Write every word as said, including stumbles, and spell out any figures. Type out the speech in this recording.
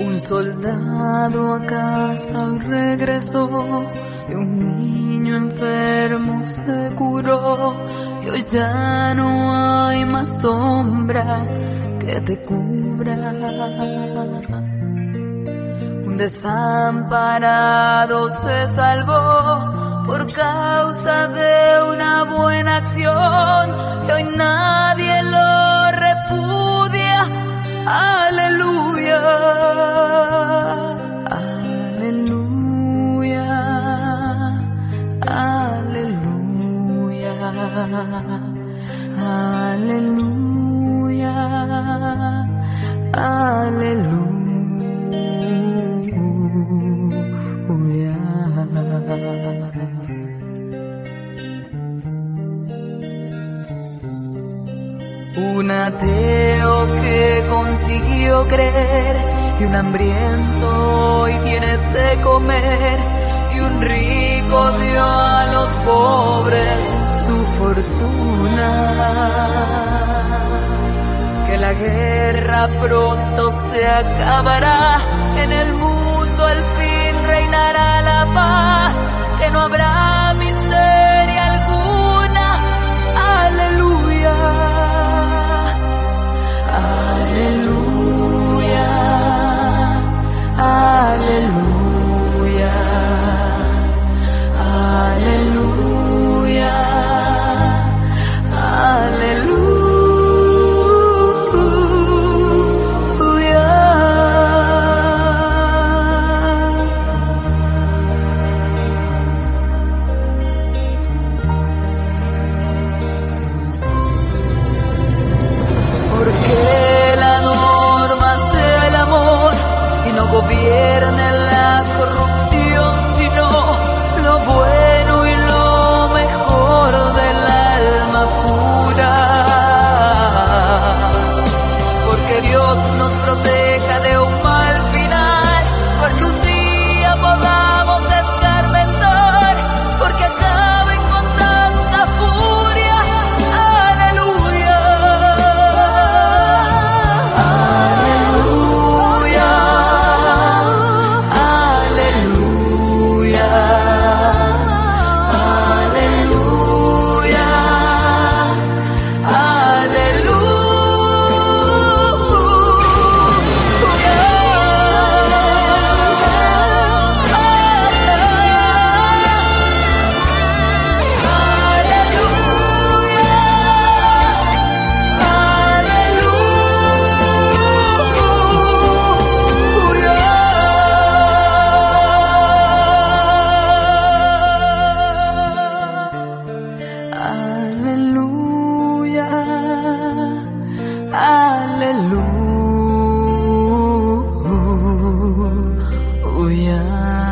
Un soldado a casa hoy regresó y un niño enfermo se curó, y hoy ya no hay más sombras que te cubran. Un desamparado se salvó por causa de una buena acción, y hoy nadie lo repudia. Aleluya, aleluya, aleluya, aleluya, aleluya. Un ateo que consiguió creer, y un hambriento hoy tiene de comer, y un rico dio a los pobres su fortuna. Que la guerra pronto se acabará, en el mundo al fin reinará la paz, que no habrá miseria alguna. Aleluya, aleluya, aleluya, aleluya, aleluya. Gobierne la corrupción, sino lo bueno y lo mejor del alma pura. Porque Dios nos proteja de un mal final, porque un día podamos escarmentar, porque acaben con tanta furia. Aleluya, aleluya, aleluya, aleluya.